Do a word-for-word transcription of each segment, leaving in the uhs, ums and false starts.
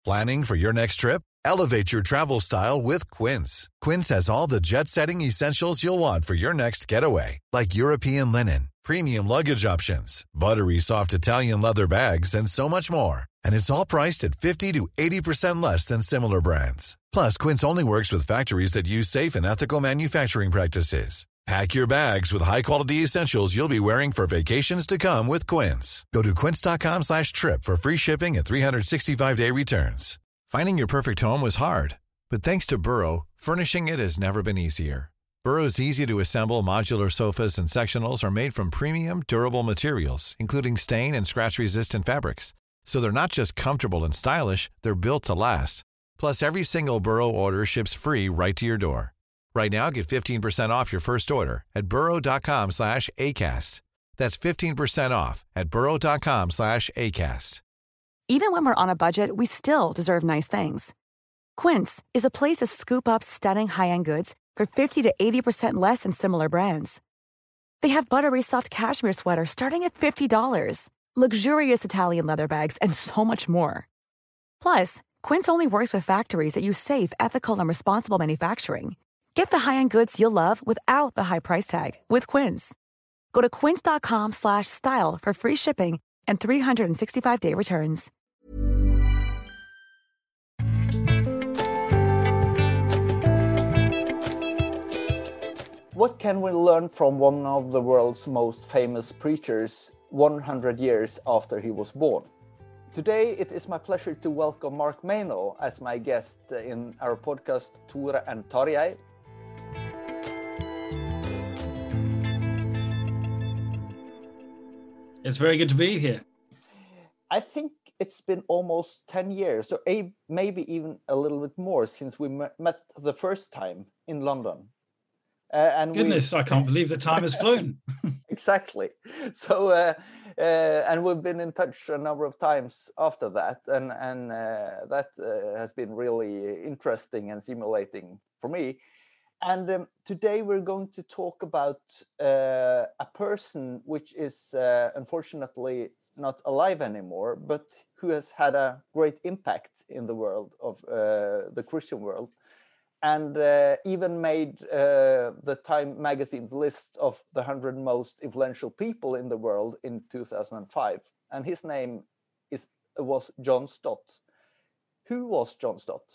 Planning for your next trip? Elevate your travel style with Quince. Quince has all the jet-setting essentials you'll want for your next getaway, like European linen, premium luggage options, buttery soft Italian leather bags, and so much more. And it's all priced at fifty to eighty percent less than similar brands. Plus, Quince only works with factories that use safe and ethical manufacturing practices. Pack your bags with high-quality essentials you'll be wearing for vacations to come with Quince. Go to quince.com slash trip for free shipping and three sixty-five day returns. Finding your perfect home was hard, but thanks to Burrow, furnishing it has never been easier. Burrow's easy-to-assemble modular sofas and sectionals are made from premium, durable materials, including stain and scratch-resistant fabrics. So they're not just comfortable and stylish, they're built to last. Plus, every single Burrow order ships free right to your door. Right now, get fifteen percent off your first order at burrow.com slash ACAST. That's fifteen percent off at burrow.com slash ACAST. Even when we're on a budget, we still deserve nice things. Quince is a place to scoop up stunning high-end goods for fifty to eighty percent less than similar brands. They have buttery soft cashmere sweaters starting at fifty dollars, luxurious Italian leather bags, and so much more. Plus, Quince only works with factories that use safe, ethical, and responsible manufacturing. Get the high-end goods you'll love without the high price tag with Quince. Go to quince.com slash style for free shipping and three sixty-five day returns. What can we learn from one of the world's most famous preachers one hundred years after he was born? Today, it is my pleasure to welcome Mark Mano as my guest in our podcast Tore and Tarjei. It's very good to be here. I think it's been almost ten years, or maybe even a little bit more, since we met the first time in London. Uh, and Goodness, we... I can't believe the time has flown. Exactly. So, uh, uh, and we've been in touch a number of times after that, and and uh, that uh, has been really interesting and stimulating for me. And um, today we're going to talk about uh, a person which is uh, unfortunately not alive anymore, but who has had a great impact in the world of uh, the Christian world, and uh, even made uh, the Time magazine's list of the one hundred most influential people in the world in two thousand five. And his name is was John Stott. Who was John Stott?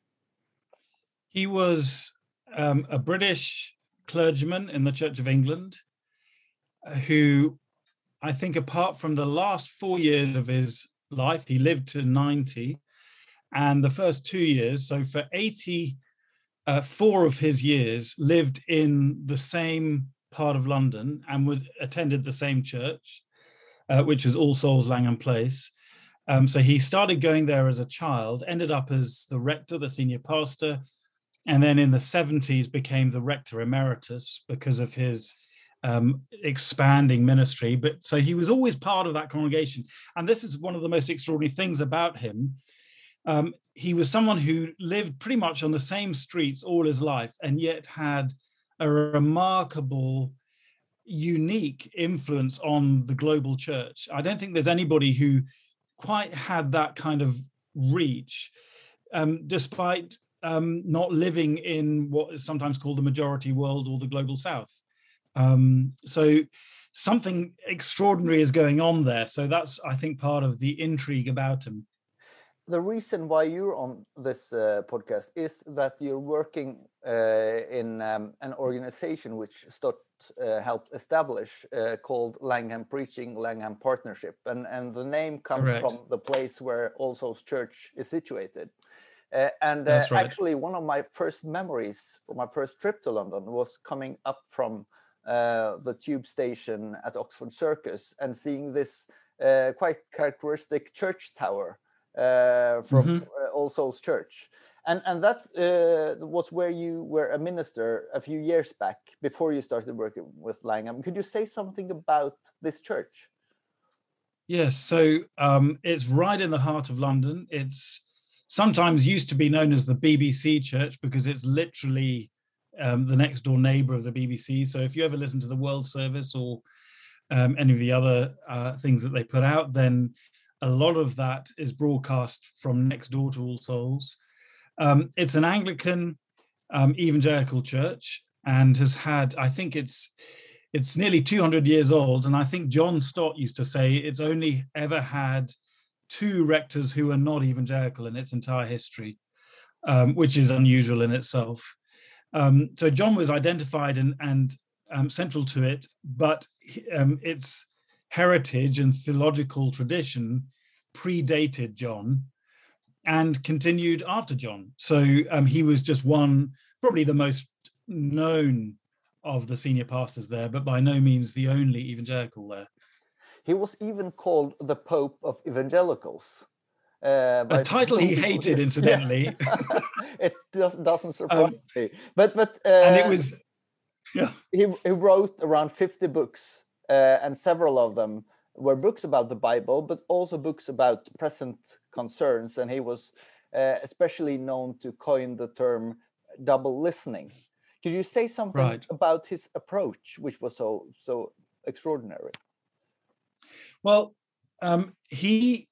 He was um, a British clergyman in the Church of England uh, who, I think, apart from the last four years of his life, he lived to ninety, and the first two years, so for eighty, uh, four of his years lived in the same part of London and would attended the same church, uh, which was All Souls Langham Place. Um, so he started going there as a child, ended up as the rector, the senior pastor, and then in the seventies became the rector emeritus because of his um, expanding ministry. But so he was always part of that congregation. And this is one of the most extraordinary things about him. Um, he was someone who lived pretty much on the same streets all his life, and yet had a remarkable, unique influence on the global church. I don't think there's anybody who quite had that kind of reach, um, despite um, not living in what is sometimes called the majority world or the global south. Um, so something extraordinary is going on there. So that's, I think, part of the intrigue about him. The reason why you're on this uh, podcast is that you're working uh, in um, an organization which Stott uh, helped establish uh, called Langham Preaching Langham Partnership. And, and the name comes Correct. from the place where All Souls Church is situated. Uh, and uh, right. actually, one of my first memories from my first trip to London was coming up from uh, the tube station at Oxford Circus and seeing this uh, quite characteristic church tower uh, from Mm-hmm. uh, All Souls Church. And, and that uh, was where you were a minister a few years back before you started working with Langham. Could you say something about this church? Yes, so um, it's right in the heart of London. It's sometimes used to be known as the B B C Church because it's literally um, the next door neighbor of the B B C. So if you ever listen to the World Service or um, any of the other uh, things that they put out, then A lot of that is broadcast from next door to All Souls. Um, it's an Anglican um, evangelical church and has had, I think it's it's nearly two hundred years old. And I think John Stott used to say it's only ever had two rectors who are not evangelical in its entire history, um, which is unusual in itself. Um, so John was identified and, and um, central to it, but um, its heritage and theological tradition predated John and continued after John. So um, he was just one, probably the most known of the senior pastors there, but by no means the only evangelical there. He was even called the Pope of Evangelicals. Uh, a title he hated, incidentally. It does, doesn't surprise um, me. But but uh, and it was, yeah. He he wrote around fifty books, uh, and several of them were books about the Bible, but also books about present concerns. And he was uh, especially known to coin the term double listening. Could you say something right. about his approach, which was so so extraordinary? Well, um, he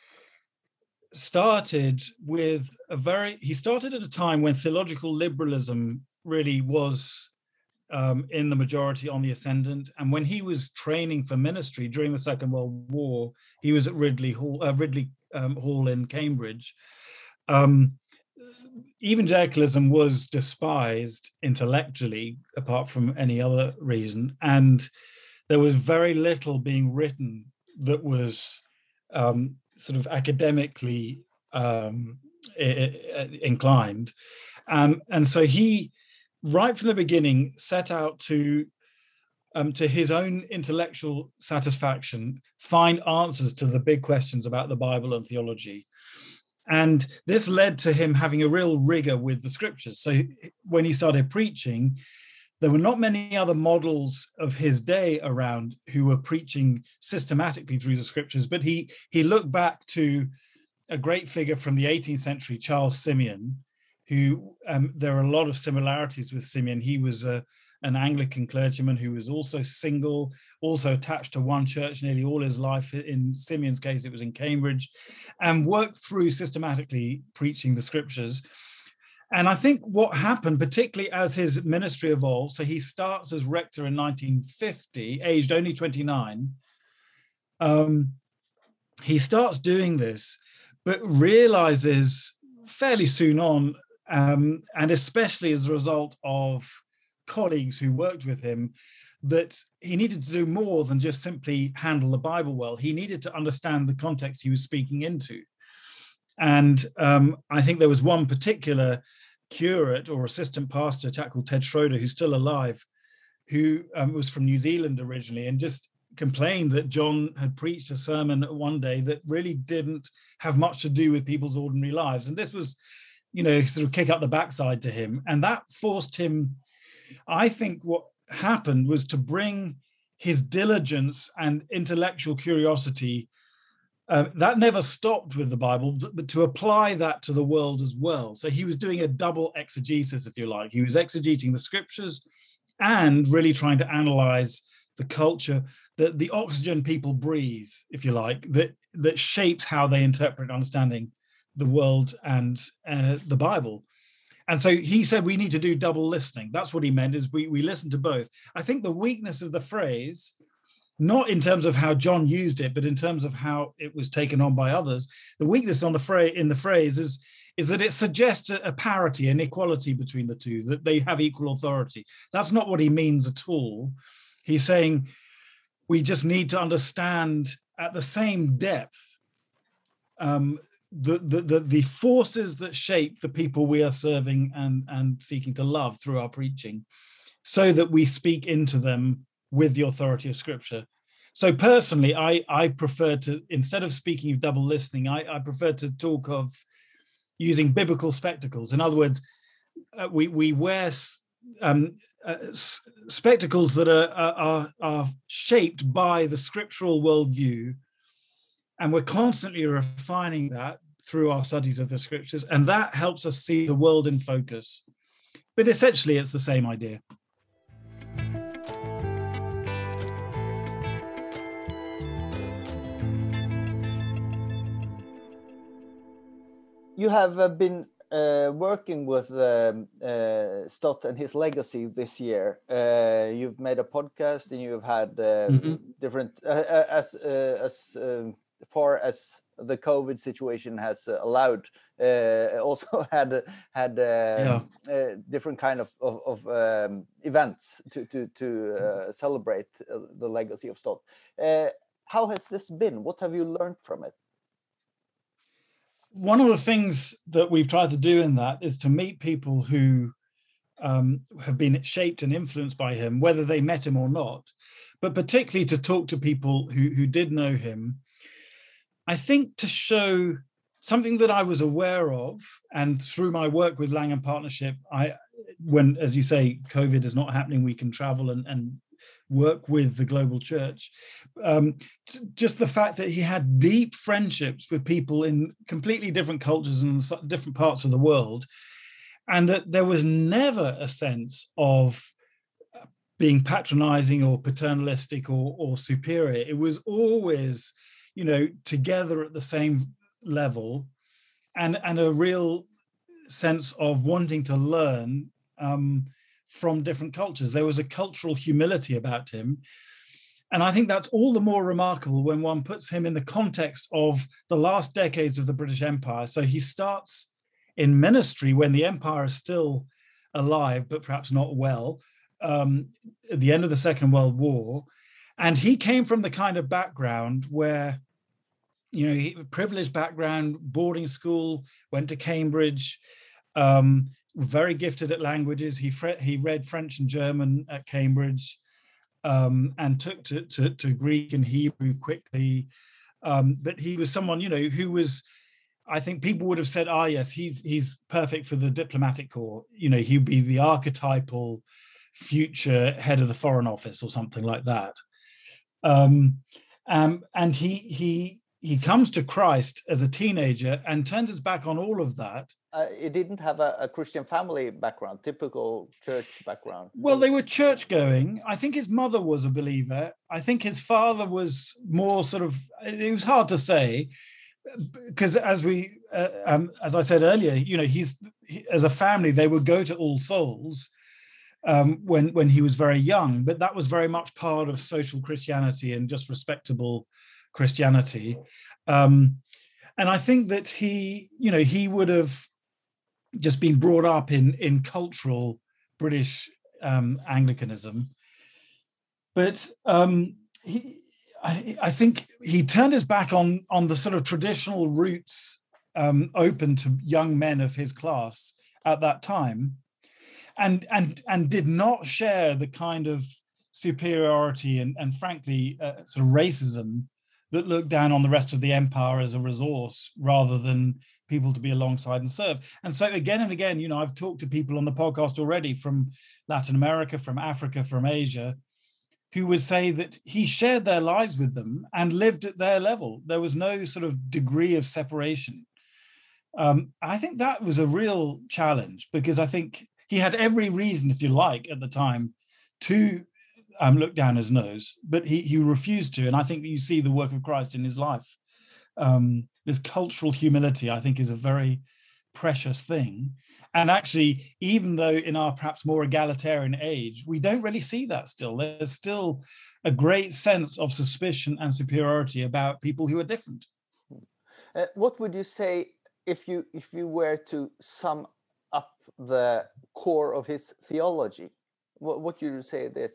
started with a very, he started at a time when theological liberalism really was um, in the majority on the ascendant. And when he was training for ministry during the Second World War, he was at Ridley Hall, uh, Ridley um, Hall in Cambridge. Um, evangelicalism was despised intellectually, apart from any other reason. And there was very little being written that was um, sort of academically um, inclined. Um, and so he, right from the beginning, set out to, um, to his own intellectual satisfaction, find answers to the big questions about the Bible and theology. And this led to him having a real rigor with the scriptures. So when he started preaching, there were not many other models of his day around who were preaching systematically through the scriptures, but he he looked back to a great figure from the eighteenth century, Charles Simeon, who um, there are a lot of similarities with Simeon. He was a, an Anglican clergyman who was also single, also attached to one church nearly all his life. In Simeon's case, it was in Cambridge, and worked through systematically preaching the scriptures. And I think what happened, particularly as his ministry evolved, so he starts as rector in nineteen fifty, aged only twenty-nine. Um, he starts doing this, but realizes fairly soon on, um, and especially as a result of colleagues who worked with him, that he needed to do more than just simply handle the Bible well. He needed to understand the context he was speaking into. And um, I think there was one particular curate or assistant pastor, a chap called Ted Schroeder, who's still alive, who um, was from New Zealand originally, and just complained that John had preached a sermon one day that really didn't have much to do with people's ordinary lives. And this was, you know, sort of kick up the backside to him. And that forced him, I think what happened was to bring his diligence and intellectual curiosity. Uh, that never stopped with the Bible, but, but to apply that to the world as well. So he was doing a double exegesis, if you like. He was exegeting the scriptures and really trying to analyze the culture, the, the oxygen people breathe, if you like, that, that shapes how they interpret understanding the world and uh, the Bible. And so he said we need to do double listening. That's what he meant, is we, we listen to both. I think the weakness of the phrase, not in terms of how John used it, but in terms of how it was taken on by others. The weakness on the phrase in the phrase is, is that it suggests a, a parity, an equality between the two, that they have equal authority. That's not what he means at all. He's saying we just need to understand at the same depth um, the, the, the, the forces that shape the people we are serving and, and seeking to love through our preaching, so that we speak into them with the authority of Scripture. So personally, I, I prefer to, instead of speaking of double listening, I, I prefer to talk of using biblical spectacles. In other words, uh, we, we wear um, uh, s- spectacles that are, are, are shaped by the scriptural worldview, and we're constantly refining that through our studies of the Scriptures, and that helps us see the world in focus. But essentially, it's the same idea. You have uh, been uh, working with um, uh, Stott and his legacy this year. Uh, you've made a podcast, and you've had uh, Mhm. different uh, as uh, as um far as the COVID situation has uh, allowed. Uh, also had had Yeah. um, uh, different kind of of, of um, events to to to uh, celebrate uh, the legacy of Stott. Uh, how has this been? What have you learned from it? One of the things that we've tried to do in that is to meet people who um, have been shaped and influenced by him, whether they met him or not, but particularly to talk to people who, who did know him. I think to show something that I was aware of, and through my work with Langham Partnership, I, when, as you say, COVID is not happening, we can travel and, and work with the global church. Um, just the fact that he had deep friendships with people in completely different cultures and different parts of the world, and that there was never a sense of being patronizing or paternalistic or, or superior. It was always, you know, together at the same level, and, and a real sense of wanting to learn um, from different cultures. There was a cultural humility about him. And I think that's all the more remarkable when one puts him in the context of the last decades of the British Empire. So he starts in ministry when the empire is still alive, but perhaps not well, um, at the end of the Second World War. And he came from the kind of background where, you know, he, privileged background, boarding school, went to Cambridge, um, very gifted at languages. He he read French and German at Cambridge, um, and took to, to, to Greek and Hebrew quickly. Um, but he was someone, you know, who was, I think people would have said, ah, yes, he's he's perfect for the diplomatic corps. You know, he'd be the archetypal future head of the Foreign Office or something like that. Um, um, and he he he comes to Christ as a teenager and turns his back on all of that. Uh, he didn't have a, a Christian family background, typical church background. Well, they were church going. I think his mother was a believer. I think his father was more sort of, it was hard to say, because as we, uh, um, as I said earlier, you know, he's, he, as a family, they would go to All Souls um, when, when he was very young, but that was very much part of social Christianity and just respectable Christianity. Um, and I think that he, you know, he would have just been brought up in, in cultural British um, Anglicanism. But um, he, I, I think he turned his back on, on the sort of traditional routes um, open to young men of his class at that time, and, and, and did not share the kind of superiority and, and frankly, uh, sort of racism that looked down on the rest of the empire as a resource rather than people to be alongside and serve. And so again and again, you know, I've talked to people on the podcast already from Latin America, from Africa, from Asia, who would say that he shared their lives with them and lived at their level. There was no sort of degree of separation. Um, I think that was a real challenge, because I think he had every reason, if you like, at the time to um, look down his nose, but he, he refused to. And I think you see the work of Christ in his life. Um, this cultural humility, I think, is a very precious thing. And actually, even though in our perhaps more egalitarian age, we don't really see that still. There's still a great sense of suspicion and superiority about people who are different. Uh, what would you say if you if you were to sum up the core of his theology? What what would you say this?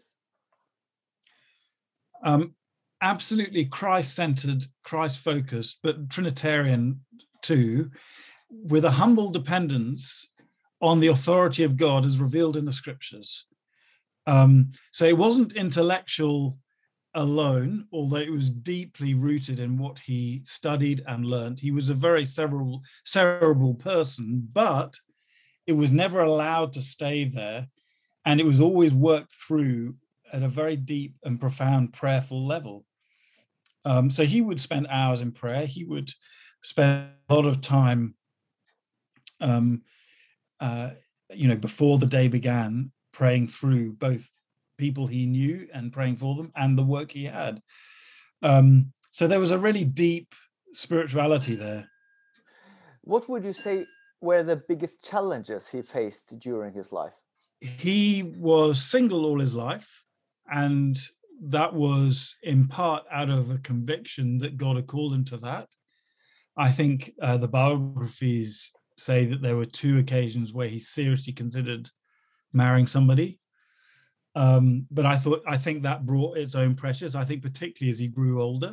Um, absolutely Christ-centered, Christ-focused, but Trinitarian too, with a humble dependence on the authority of God as revealed in the scriptures. Um, so it wasn't intellectual alone, although it was deeply rooted in what he studied and learned. He was a very cerebral, cerebral person, but it was never allowed to stay there. And it was always worked through at a very deep and profound prayerful level. Um, so he would spend hours in prayer. He would spend a lot of time, um, uh, you know, before the day began, praying through both people he knew and praying for them and the work he had. Um, so there was a really deep spirituality there. What would you say were the biggest challenges he faced during his life? He was single all his life, and that was in part out of a conviction that God had called him to that. I think uh, the biographies say that there were two occasions where he seriously considered marrying somebody. Um, but I thought, I think that brought its own pressures. I think particularly as he grew older,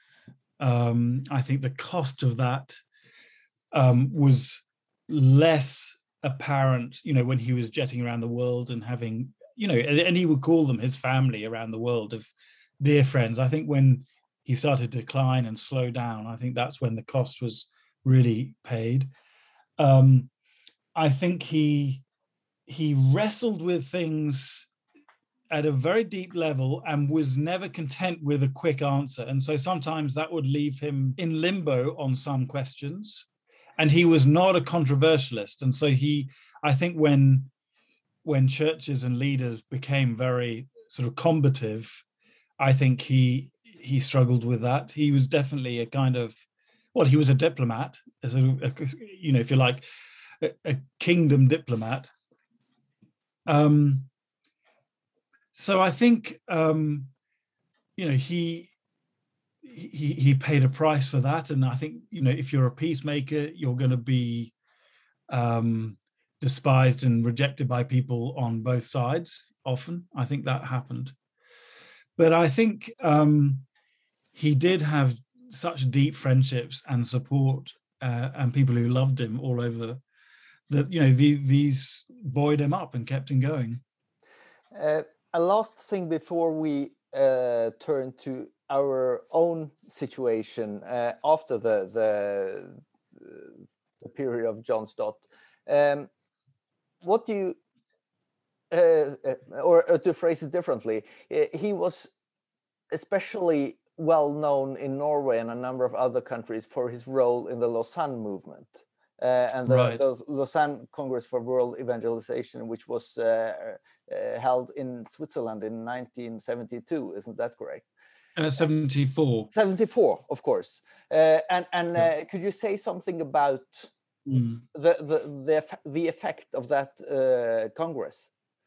um, I think the cost of that um, was less apparent, you know, when he was jetting around the world and having, you know, and, and he would call them his family around the world of dear friends. I think when he started to decline and slow down, I think that's when the cost was really paid. Um, I think he he wrestled with things at a very deep level and was never content with a quick answer. And so sometimes that would leave him in limbo on some questions. And he was not a controversialist. And so he, I think when, when churches and leaders became very sort of combative, I think he he struggled with that. He was definitely a kind of, well, he was a diplomat, as a, a you know, if you like, a, a kingdom diplomat. Um, so I think, um, you know, he, he he paid a price for that. And I think, you know, if you're a peacemaker, you're going to be um, despised and rejected by people on both sides often. I think that happened. But I think um, he did have such deep friendships and support uh, and people who loved him all over that, you know, the, these buoyed him up and kept him going. Uh, a last thing before we uh, turn to our own situation uh, after the, the the period of John Stott. Um, what do you, uh, or, or to phrase it differently, he was especially well known in Norway and a number of other countries for his role in the Lausanne movement. Uh, and the, right. the Lausanne Congress for World Evangelization, which was uh, uh, held in Switzerland in nineteen seventy-two, isn't that correct? Uh, seventy-four. seventy-four, of course. Uh, and and Yeah. uh, could you say something about Mm. the, the, the, the effect of that uh, Congress?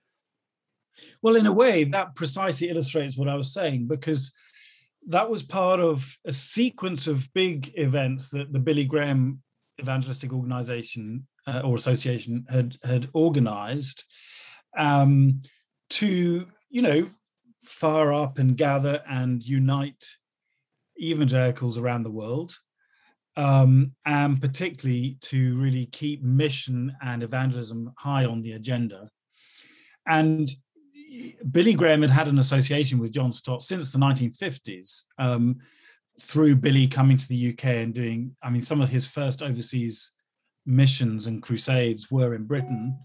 Well, in a way, that precisely illustrates what I was saying, because that was part of a sequence of big events that the Billy Graham Evangelistic Organization uh, or Association had had organized um, to, you know, fire up and gather and unite evangelicals around the world, um, and particularly to really keep mission and evangelism high on the agenda. And Billy Graham had had an association with John Stott since the nineteen fifties, um, through Billy coming to the U K and doing, I mean, some of his first overseas missions and crusades were in Britain.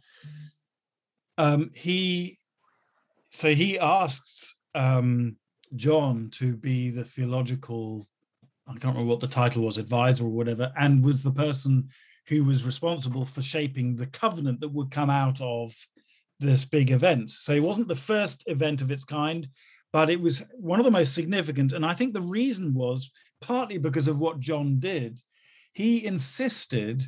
Um, he, so he asks um, John to be the theological, I can't remember what the title was, advisor or whatever, and was the person who was responsible for shaping the covenant that would come out of this big event. So it wasn't the first event of its kind, but it was one of the most significant. And I think the reason was partly because of what John did. He insisted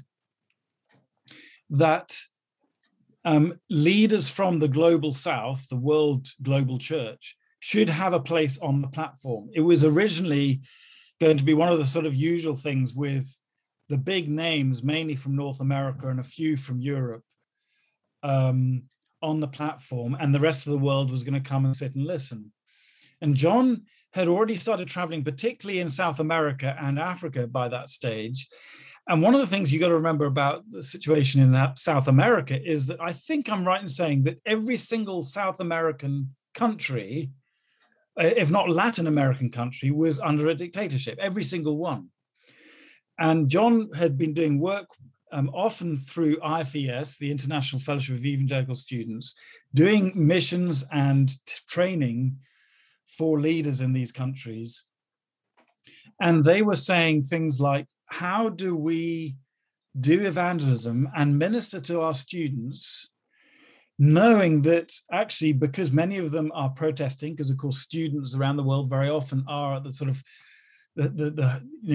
that um, leaders from the global South, the world global church, should have a place on the platform. It was originally going to be one of the sort of usual things with the big names, mainly from North America and a few from Europe, um, on the platform, and the rest of the world was going to come and sit and listen. And John had already started traveling, particularly in South America and Africa by that stage. And one of the things you got to remember about the situation in that South America is that I think I'm right in saying that every single South American country, if not Latin American country, was under a dictatorship, every single one. And John had been doing work Um, often through I F E S, the International Fellowship of Evangelical Students, doing missions and t- training for leaders in these countries. And they were saying things like, how do we do evangelism and minister to our students, knowing that actually, because many of them are protesting, because of course students around the world very often are at the sort of the, the, the you know,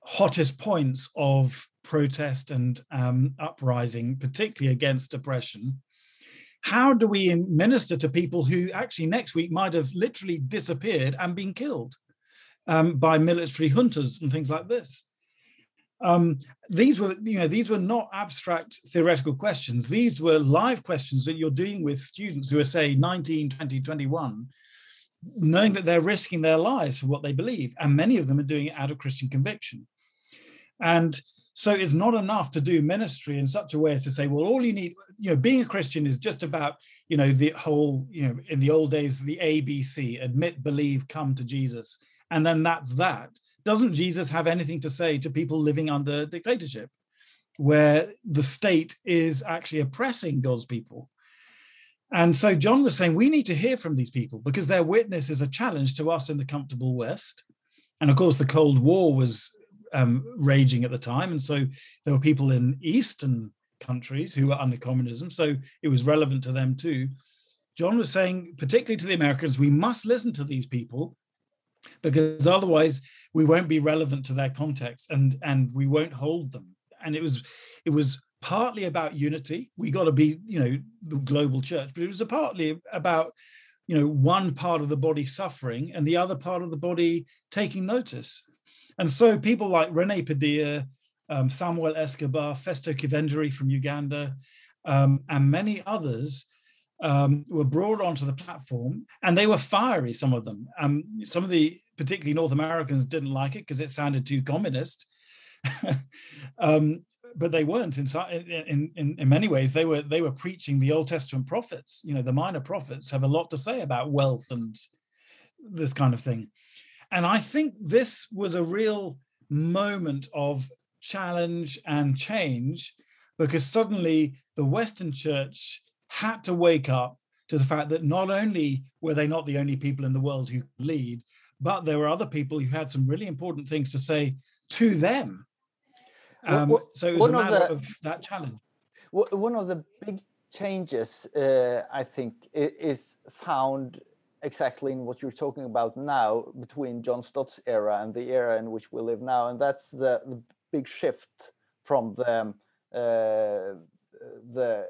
hottest points of protest and um, uprising, particularly against oppression. How do we minister to people who actually next week might have literally disappeared and been killed um, by military juntas and things like this? Um, these were, you know, these were not abstract theoretical questions. These were live questions that you're dealing with students who are, say, nineteen, twenty, twenty-one, knowing that they're risking their lives for what they believe. And many of them are doing it out of Christian conviction. And so it's not enough to do ministry in such a way as to say, well, all you need, you know, being a Christian is just about, you know, the whole, you know, in the old days, the A B C, admit, believe, come to Jesus. And then that's that. Doesn't Jesus have anything to say to people living under dictatorship, where the state is actually oppressing God's people? And so John was saying, we need to hear from these people because their witness is a challenge to us in the comfortable West. And of course, the Cold War was um, raging at the time. And so there were people in Eastern countries who were under communism. So it was relevant to them too. John was saying, particularly to the Americans, we must listen to these people because otherwise we won't be relevant to their context and, and we won't hold them. And it was, it was partly about unity. We got to be, you know, the global church, but it was partly about, you know, one part of the body suffering and the other part of the body taking notice. And so people like René Padilla, um, Samuel Escobar, Festo Kivenderi from Uganda, um, and many others um, were brought onto the platform, and they were fiery, some of them. Um, some of the, particularly North Americans, didn't like it because it sounded too communist. um, but they weren't. In, in, in, in many ways, they were they were preaching the Old Testament prophets. You know, the minor prophets have a lot to say about wealth and this kind of thing. And I think this was a real moment of challenge and change, because suddenly the Western church had to wake up to the fact that not only were they not the only people in the world who could lead, but there were other people who had some really important things to say to them. Um, well, so it was a matter of, the, of that challenge. One of the big changes, uh, I think, is found exactly in what you're talking about now between John Stott's era and the era in which we live now. And that's the, the big shift from the, uh, the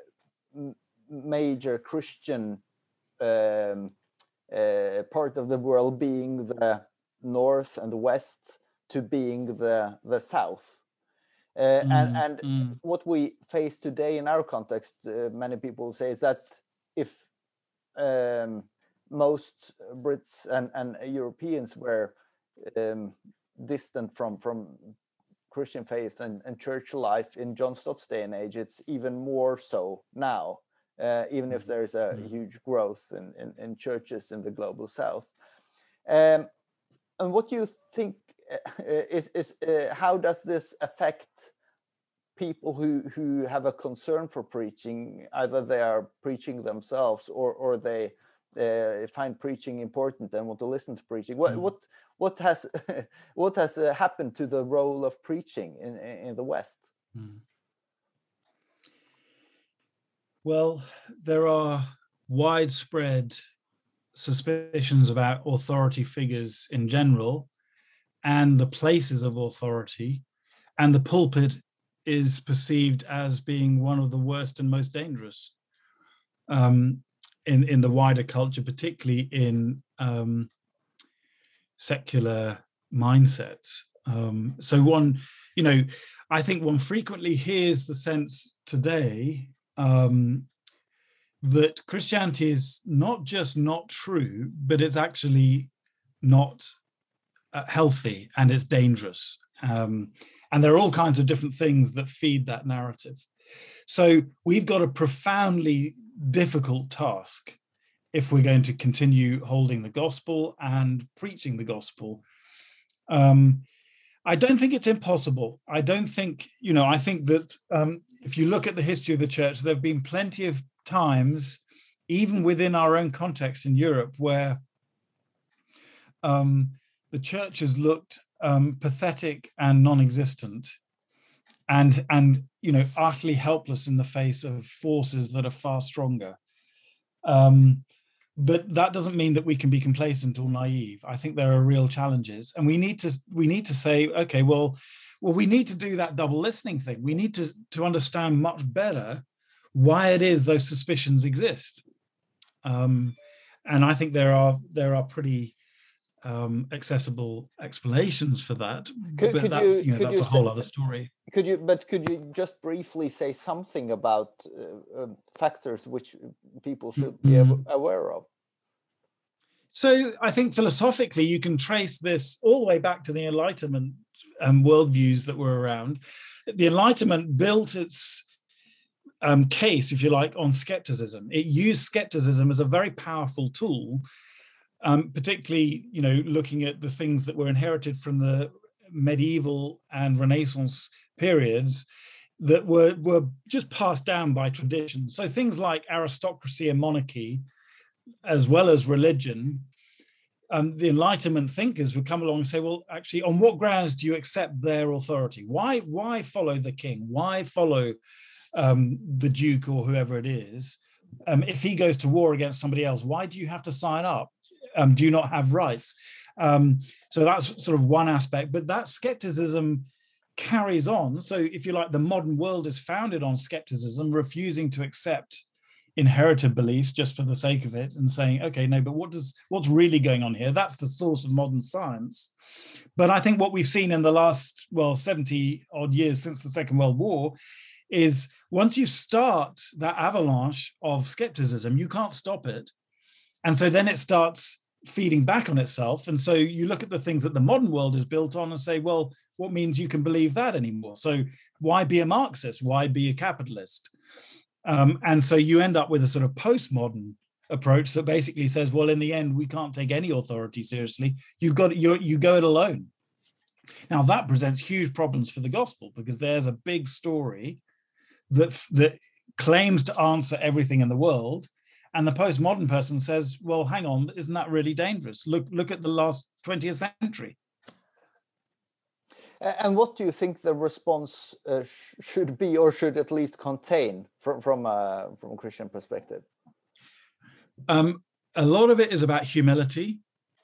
major Christian um, uh, part of the world being the North and the West to being the, the South. Uh, mm, and and mm. what we face today in our context, uh, many people say, is that if um, most Brits and, and Europeans were um, distant from, from Christian faith and, and church life in John Stott's day and age, it's even more so now, uh, even if there's a mm. huge growth in, in, in churches in the global South. Um, and what do you think is, is uh, how does this affect people who, who have a concern for preaching? Either they are preaching themselves or, or they uh, find preaching important and want to listen to preaching. What, mm. what, what has, what has uh, happened to the role of preaching in, in the West? Mm. Well, there are widespread suspicions about authority figures in general and the places of authority, and the pulpit is perceived as being one of the worst and most dangerous um, in, in the wider culture, particularly in um, secular mindsets. Um, so one, you know, I think one frequently hears the sense today um, that Christianity is not just not true, but it's actually not uh, healthy and it's dangerous. Um, and there are all kinds of different things that feed that narrative. So we've got a profoundly difficult task if we're going to continue holding the gospel and preaching the gospel. Um, I don't think it's impossible. I don't think, you know, I think that um, if you look at the history of the church, there have been plenty of times, even within our own context in Europe, where um, the church has looked um, pathetic and non-existent and, and, you know, utterly helpless in the face of forces that are far stronger. Um, But that doesn't mean that we can be complacent or naive. I think there are real challenges, and we need to we need to say, okay, well, well, we need to do that double listening thing. We need to, to understand much better why it is those suspicions exist. Um, and I think there are there are pretty um, accessible explanations for that. Could, but could that's, you, you know, could that's you a whole say, other story. Could you, but could you just briefly say something about uh, uh, factors which people should be Mm-hmm. aware of? So I think philosophically, you can trace this all the way back to the Enlightenment um, worldviews that were around. The Enlightenment built its um, case, if you like, on skepticism. It used skepticism as a very powerful tool, um, particularly, you know, looking at the things that were inherited from the medieval and Renaissance periods that were, were just passed down by tradition. So things like aristocracy and monarchy, as well as religion, um, the Enlightenment thinkers would come along and say, well, actually, on what grounds do you accept their authority? Why, why follow the king? Why follow um, the duke or whoever it is? Um, if he goes to war against somebody else, why do you have to sign up? Um, do you not have rights? Um, so that's sort of one aspect, but that skepticism carries on. So if you like, the modern world is founded on skepticism, refusing to accept inherited beliefs just for the sake of it, and saying, okay, no, but what does what's really going on here? That's the source of modern science. But I think what we've seen in the last, well, seventy odd years since the Second World War is once you start that avalanche of skepticism, you can't stop it. And so then it starts feeding back on itself. And so you look at the things that the modern world is built on and say, well, what means you can believe that anymore? So why be a Marxist? Why be a capitalist? Um, and so you end up with a sort of postmodern approach that basically says, well, in the end, we can't take any authority seriously. You've got you you go it alone. Now that presents huge problems for the gospel, because there's a big story that that claims to answer everything in the world, and the postmodern person says, well, hang on, isn't that really dangerous? Look look at the last twentieth century. And what do you think the response uh, sh should be, or should at least contain, from from a from a Christian perspective? Um, a lot of it is about humility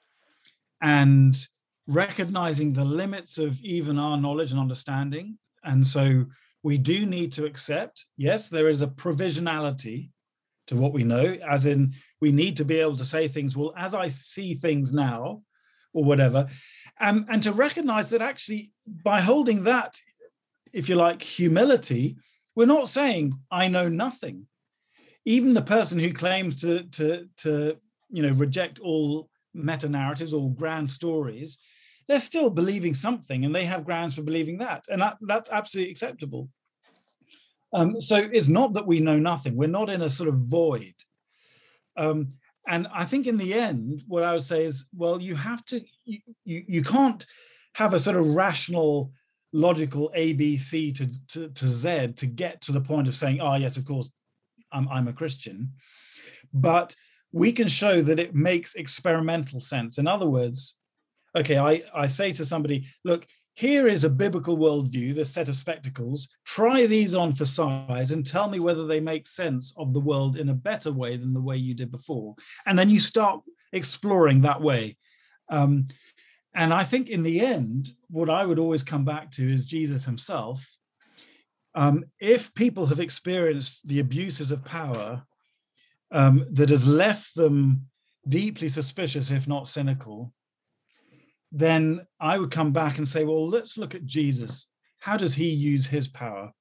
and recognizing the limits of even our knowledge and understanding. And so we do need to accept, yes, there is a provisionality to what we know, as in we need to be able to say things, well, as I see things now, or whatever. Um, and to recognize that actually by holding that, if you like, humility, we're not saying I know nothing. Even the person who claims to, to, to you know, reject all meta-narratives or grand stories, they're still believing something, and they have grounds for believing that. And that, that's absolutely acceptable. Um, so it's not that we know nothing. We're not in a sort of void. Um, And I think in the end, what I would say is, well, you have to, you, you, you can't have a sort of rational, logical A, B, C to, to, to Z to get to the point of saying, oh, yes, of course, I'm, I'm a Christian. But we can show that it makes experimental sense. In other words, okay, I, I say to somebody, look, here is a biblical worldview, this set of spectacles. Try these on for size and tell me whether they make sense of the world in a better way than the way you did before. And then you start exploring that way. Um, and I think in the end, what I would always come back to is Jesus himself. Um, if people have experienced the abuses of power um, that has left them deeply suspicious, if not cynical, then I would come back and say, well, let's look at Jesus. How does he use his power?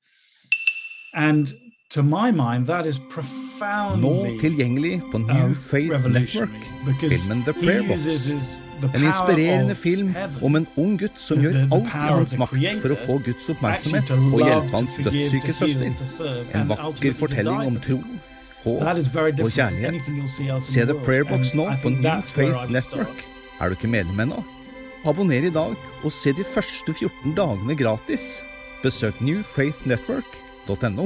And to my mind, that is profoundly Nå tilgjengelig på New um, Faith Network, filmen The Prayer Box. En inspirerende film om en ung gutt som the, gjør the, the alt i hans makt for å få Guds oppmerksomhet og hjelpe hans dødssyke søster. En vakker fortelling om tro, håp og kjærlighet. Se The Prayer Box nå på New Faith Network. Er du ikke medlem ennå? Abonner i dag og se de første fjorten dagene gratis. Besøk new faith network dot n o.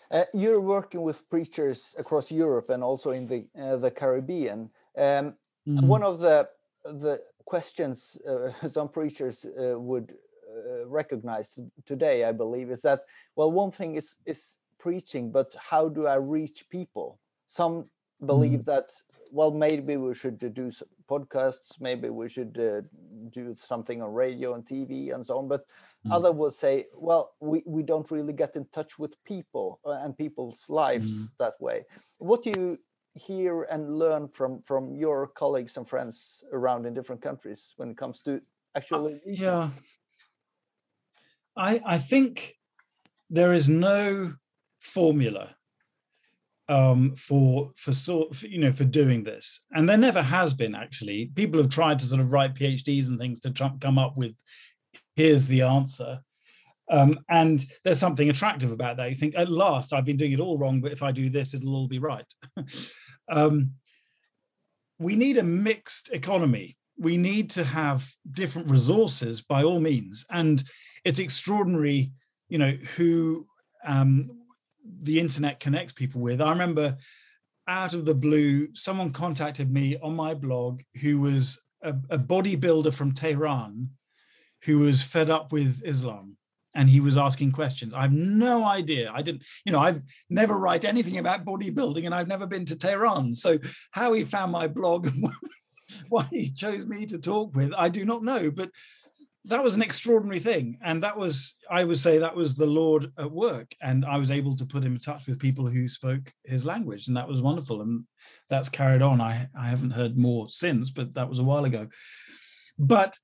Uh, you're working with preachers across Europe and also in the uh, the Caribbean. Um, mm. One of the the questions uh, some preachers uh, would uh, recognize today, I believe, is that, well, one thing is is preaching, but how do I reach people? Some believe mm. that, well, maybe we should do podcasts, maybe we should uh, do something on radio and T V and so on, but mm. others will say, well, we, we don't really get in touch with people and people's lives mm. that way. What do you hear and learn from from your colleagues and friends around in different countries when it comes to actually uh, yeah I I think there is no formula um for for sort for, you know for doing this, and there never has been. Actually, people have tried to sort of write PhDs and things to try, come up with here's the answer, um and there's something attractive about that. You think, at last, I've been doing it all wrong, but if I do this, it'll all be right. um we need a mixed economy. We need to have different resources, by all means, and it's extraordinary, you know, who um the internet connects people with. I remember, out of the blue, someone contacted me on my blog who was a, a bodybuilder from Tehran who was fed up with Islam, and he was asking questions. I have no idea. I didn't, you know, I've never write anything about bodybuilding, and I've never been to Tehran. So how he found my blog and why he chose me to talk with, I do not know. But that was an extraordinary thing. And that was, I would say, that was the Lord at work. And I was able to put him in touch with people who spoke his language. And that was wonderful. And that's carried on. I, I haven't heard more since, but that was a while ago. But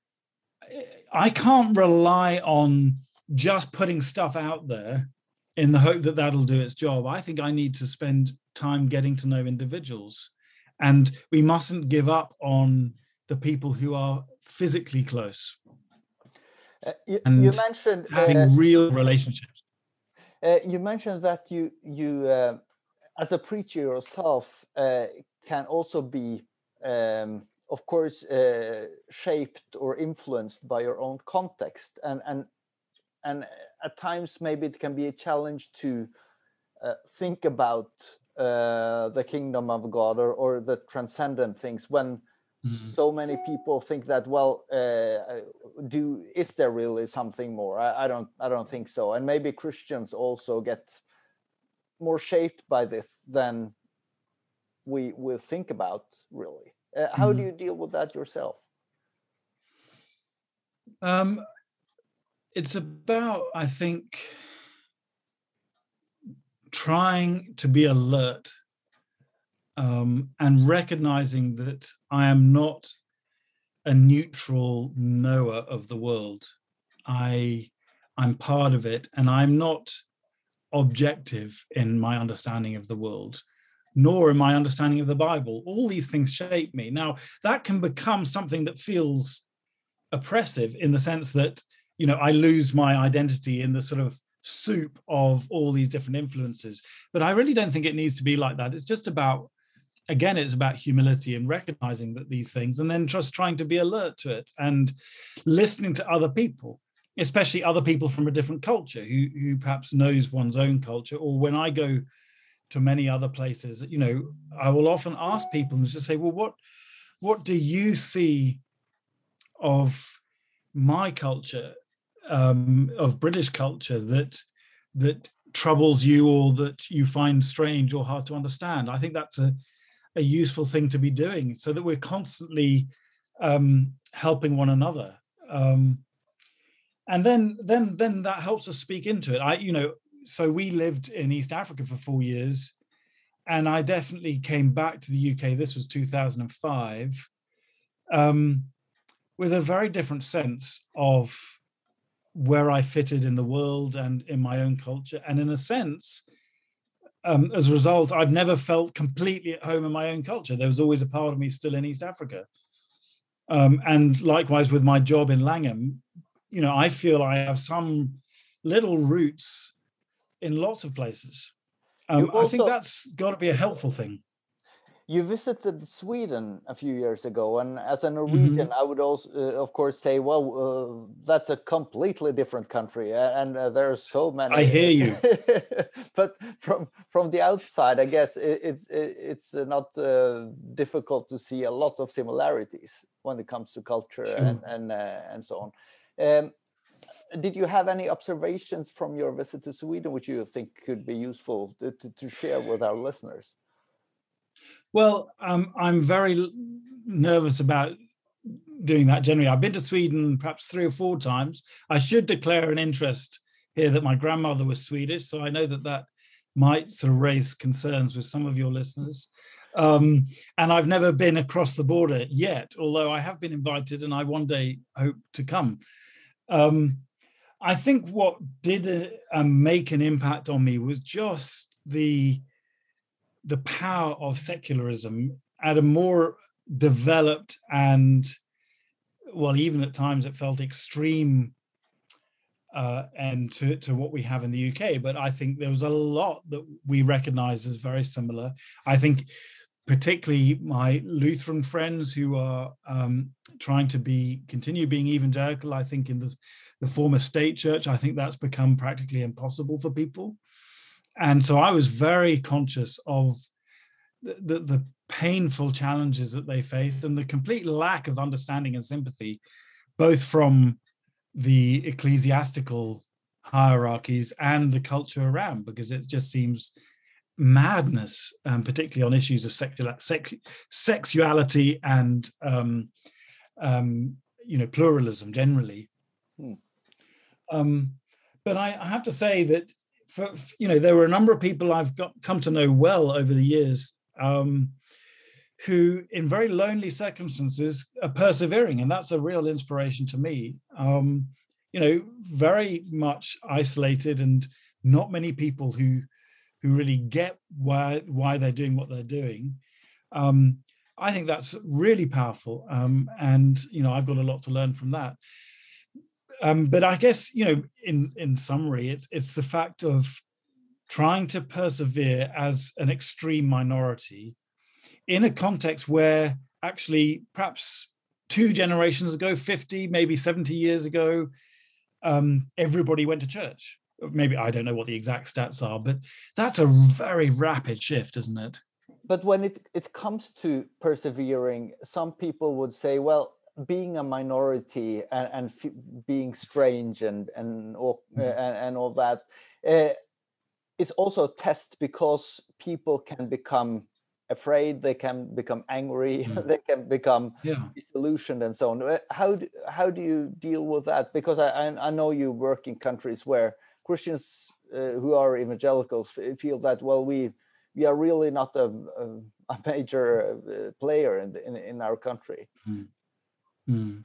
I can't rely on just putting stuff out there in the hope that that'll do its job. I think I need to spend time getting to know individuals. And we mustn't give up on the people who are physically close. Uh, you, you mentioned having uh, real relationships. Uh, you mentioned that you, you uh, as a preacher yourself, uh, can also be, um, of course, uh, shaped or influenced by your own context, and and and at times maybe it can be a challenge to uh, think about uh, the kingdom of God or or the transcendent things when. Mm-hmm. So many people think that, well, uh, do is there really something more? I, I don't, I don't think so. And maybe Christians also get more shaped by this than we will think about. Really, uh, how mm-hmm. do you deal with that yourself? Um, it's about, I think, trying to be alert. Um, and recognizing that I am not a neutral knower of the world. I, I'm part of it, and I'm not objective in my understanding of the world, nor in my understanding of the Bible. All these things shape me. Now, that can become something that feels oppressive in the sense that, you know, I lose my identity in the sort of soup of all these different influences. But I really don't think it needs to be like that. It's just about, again, it's about humility and recognizing that these things, and then just trying to be alert to it and listening to other people, especially other people from a different culture who, who perhaps knows one's own culture. Or when I go to many other places, you know, I will often ask people and just say, well, what, what do you see of my culture, um, of British culture that, that troubles you or that you find strange or hard to understand? I think that's a, a useful thing to be doing, so that we're constantly um, helping one another, um, and then then then that helps us speak into it. I, you know, so we lived in East Africa for four years, and I definitely came back to the U K. This was two thousand five, um, with a very different sense of where I fitted in the world and in my own culture, and in a sense. Um, as a result, I've never felt completely at home in my own culture. There was always a part of me still in East Africa. Um, and likewise with my job in Langham, you know, I feel I have some little roots in lots of places. Um, also, I think that's got to be a helpful thing. You visited Sweden a few years ago, and as a Norwegian, mm-hmm. I would also, uh, of course, say, well, uh, that's a completely different country, and uh, there are so many. I hear you. But from from the outside, I guess it, it's it, it's not uh, difficult to see a lot of similarities when it comes to culture sure. and and uh, and so on. Um, did you have any observations from your visit to Sweden which you think could be useful to, to, to share with our listeners? Well, um, I'm very nervous about doing that generally. I've been to Sweden perhaps three or four times. I should declare an interest here that my grandmother was Swedish, so I know that that might sort of raise concerns with some of your listeners. Um, and I've never been across the border yet, although I have been invited and I one day hope to come. Um, I think what did uh, um, make an impact on me was just the the power of secularism at a more developed and, well, even at times it felt extreme uh, and to, to what we have in the U K. But I think there was a lot that we recognize as very similar. I think particularly my Lutheran friends who are um, trying to be continue being evangelical, I think in the, the former state church, I think that's become practically impossible for people. And so I was very conscious of the, the, the painful challenges that they faced and the complete lack of understanding and sympathy, both from the ecclesiastical hierarchies and the culture around, because it just seems madness, um, particularly on issues of secular, sec, sexuality and um, um, you know, pluralism generally. Hmm. Um, but I, I have to say that For, you know, there were a number of people I've got come to know well over the years um, who, in very lonely circumstances, are persevering, and that's a real inspiration to me. Um, you know, very much isolated, and not many people who who really get why why they're doing what they're doing. Um, I think that's really powerful, um, and you know, I've got a lot to learn from that. Um, but I guess, you know, in, in summary, it's it's the fact of trying to persevere as an extreme minority in a context where actually perhaps two generations ago, fifty, maybe seventy years ago, um, everybody went to church. Maybe, I don't know what the exact stats are, but that's a very rapid shift, isn't it? But when it, it comes to persevering, some people would say, well, being a minority and, and f- being strange and and, or, uh, and and all that uh, is also a test, because people can become afraid, they can become angry, mm. they can become yeah. disillusioned and so on. How do, how do you deal with that? Because I I know you work in countries where Christians uh, who are evangelicals feel that, well, we we are really not a, a, a major uh, player in, the, in in our country. Mm. Hmm.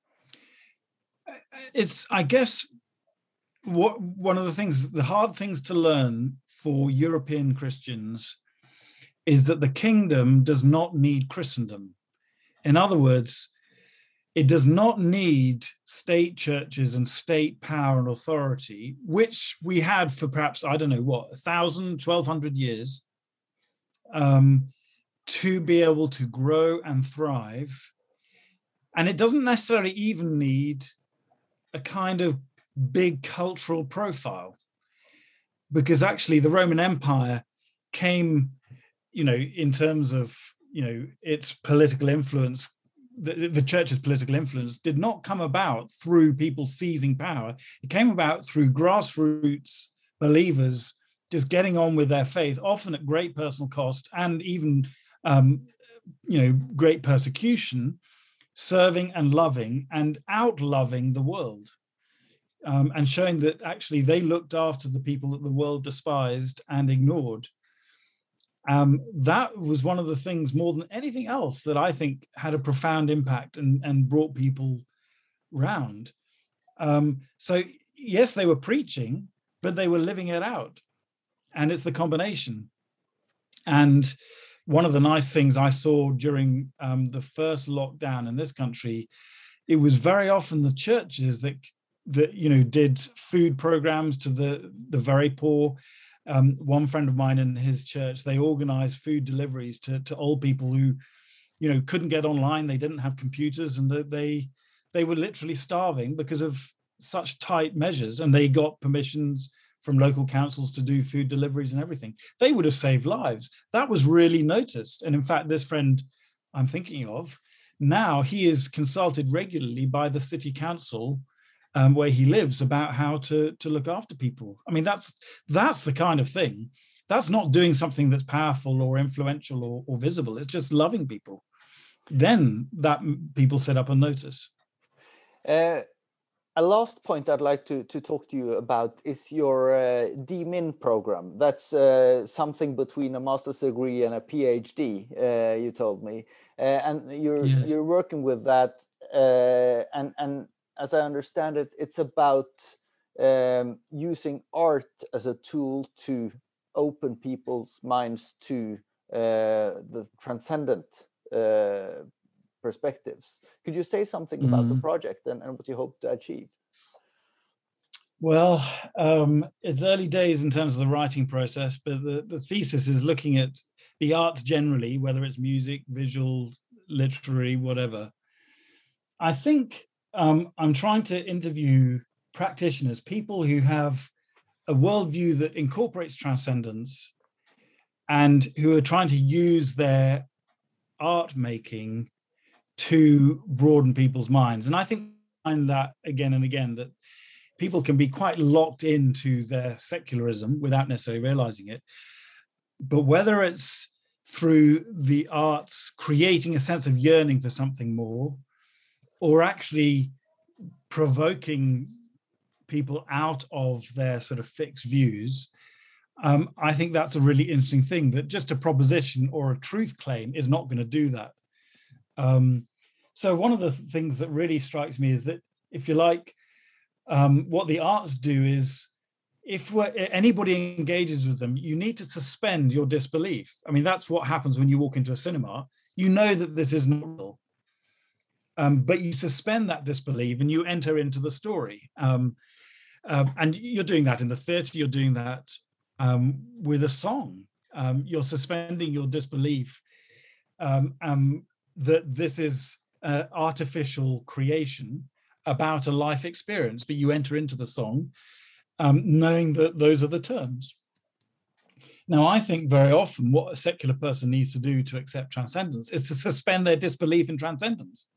It's, I guess, what one of the things, the hard things to learn for European Christians is that the kingdom does not need Christendom. In other words, it does not need state churches and state power and authority, which we had for perhaps, I don't know what, a thousand, twelve hundred years, um, to be able to grow and thrive. And it doesn't necessarily even need a kind of big cultural profile, because actually the Roman Empire came, you know, in terms of, you know, its political influence, the, the church's political influence did not come about through people seizing power. It came about through grassroots believers just getting on with their faith, often at great personal cost and even, um, you know, great persecution, serving and loving and out-loving the world, um, and showing that actually they looked after the people that the world despised and ignored. Um, that was one of the things, more than anything else, that I think had a profound impact and, and brought people round. Um, so yes, they were preaching, but they were living it out. And it's the combination. And one of the nice things I saw during um, the first lockdown in this country, it was very often the churches that, that you know, did food programs to the, the very poor. Um, one friend of mine in his church, they organized food deliveries to, to old people who, you know, couldn't get online. They didn't have computers, and they they were literally starving because of such tight measures. And they got permissions from local councils to do food deliveries and everything. They would have saved lives. That was really noticed. And in fact, this friend I'm thinking of, now he is consulted regularly by the city council um, where he lives about how to, to look after people. I mean, that's that's the kind of thing. That's not doing something that's powerful or influential or, or visible. It's just loving people. Then that people set up a notice. Uh, a last point I'd like to, to talk to you about is your uh, D Min program. That's uh, something between a master's degree and a PhD, uh, you told me. Uh, and you're, yeah. you're working with that. Uh, and, and as I understand it, it's about um, using art as a tool to open people's minds to uh, the transcendent uh, perspectives. Could you say something mm. about the project and, and what you hope to achieve? Well, um, it's early days in terms of the writing process, but the, the thesis is looking at the arts generally, whether it's music, visual, literary, whatever. I think um, I'm trying to interview practitioners, people who have a worldview that incorporates transcendence and who are trying to use their art making to broaden people's minds. And I think I find that again and again, that people can be quite locked into their secularism without necessarily realizing it. But whether it's through the arts creating a sense of yearning for something more, or actually provoking people out of their sort of fixed views, um, I think that's a really interesting thing, that just a proposition or a truth claim is not going to do that. Um, so one of the things that really strikes me is that, if you like, um, what the arts do is, if we're, anybody engages with them, you need to suspend your disbelief. I mean, that's what happens when you walk into a cinema. You know that this is not real, um, but you suspend that disbelief and you enter into the story. Um, um, and you're doing that in the theatre, you're doing that um, with a song. Um, you're suspending your disbelief um, um, that this is uh, artificial creation about a life experience, but you enter into the song um, knowing that those are the terms. Now, I think very often what a secular person needs to do to accept transcendence is to suspend their disbelief in transcendence.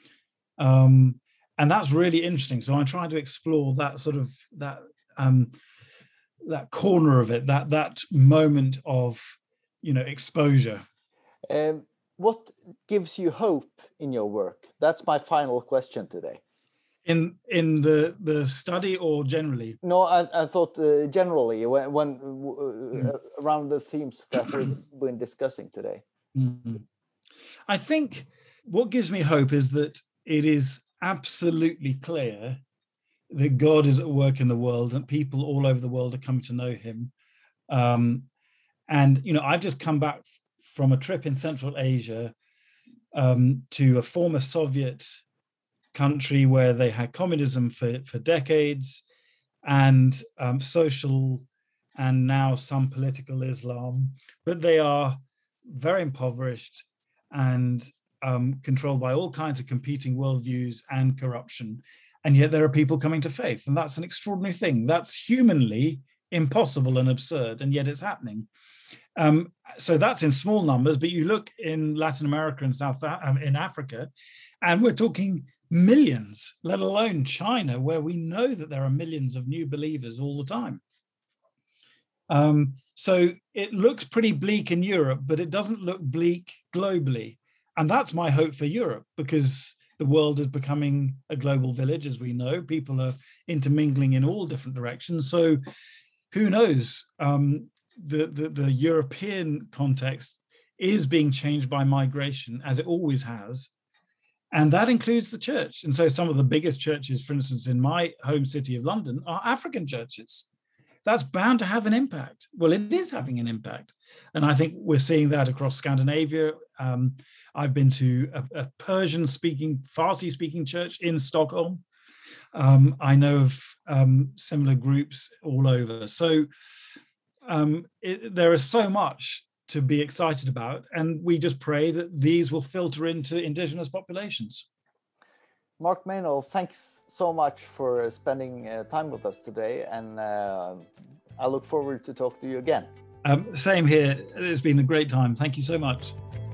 Um, and that's really interesting. So I'm trying to explore that sort of, that um, that corner of it, that that moment of, you know, exposure. Um, what gives you hope in your work? That's my final question today. In in the the study or generally? No, I, I thought uh, generally when, when uh, mm. around the themes that we've been discussing today. Mm-hmm. I think what gives me hope is that it is absolutely clear that God is at work in the world and people all over the world are coming to know him. Um, and, you know, I've just come back from a trip in Central Asia um, to a former Soviet country where they had communism for, for decades and um, social and now some political Islam, but they are very impoverished and um, controlled by all kinds of competing worldviews and corruption. And yet there are people coming to faith. And that's an extraordinary thing. That's humanly impossible and absurd, and yet it's happening. Um, so that's in small numbers, but you look in Latin America and South um, in Africa, and we're talking millions, let alone China, where we know that there are millions of new believers all the time. Um, so it looks pretty bleak in Europe, but it doesn't look bleak globally. And that's my hope for Europe, because the world is becoming a global village, as we know. People are intermingling in all different directions. So who knows? Um, the, the, the European context is being changed by migration, as it always has. And that includes the church. And so some of the biggest churches, for instance, in my home city of London, are African churches. That's bound to have an impact. Well, it is having an impact. And I think we're seeing that across Scandinavia. Um, I've been to a, a Persian-speaking, Farsi-speaking church in Stockholm. Um, I know of um, similar groups all over. So um, it, there is so much to be excited about, and we just pray that these will filter into indigenous populations. Mark Meynell, thanks so much for spending uh, time with us today, and uh, I look forward to talk to you again. Um, same here. It's been a great time. Thank you so much.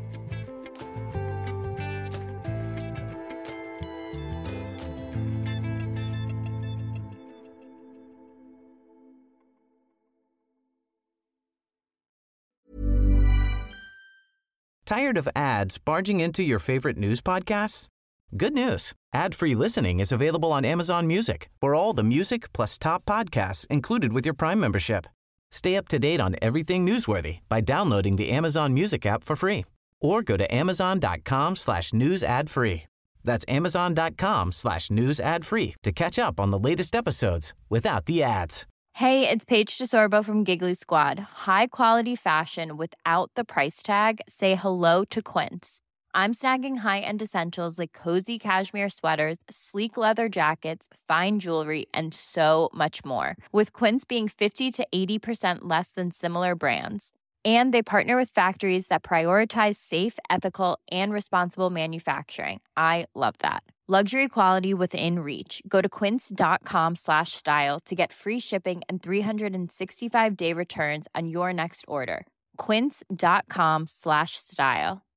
Tired of ads barging into your favorite news podcasts? Good news. Ad-free listening is available on Amazon Music for all the music plus top podcasts included with your Prime membership. Stay up to date on everything newsworthy by downloading the Amazon Music app for free or go to amazon.com slash news ad free. That's amazon.com slash news ad free to catch up on the latest episodes without the ads. Hey, it's Paige DeSorbo from Giggly Squad. High quality fashion without the price tag. Say hello to Quince. I'm snagging high-end essentials like cozy cashmere sweaters, sleek leather jackets, fine jewelry, and so much more. With Quince being fifty to eighty percent less than similar brands. And they partner with factories that prioritize safe, ethical, and responsible manufacturing. I love that. Luxury quality within reach. Go to quince.com slash style to get free shipping and three sixty-five day returns on your next order. Quince.com slash style.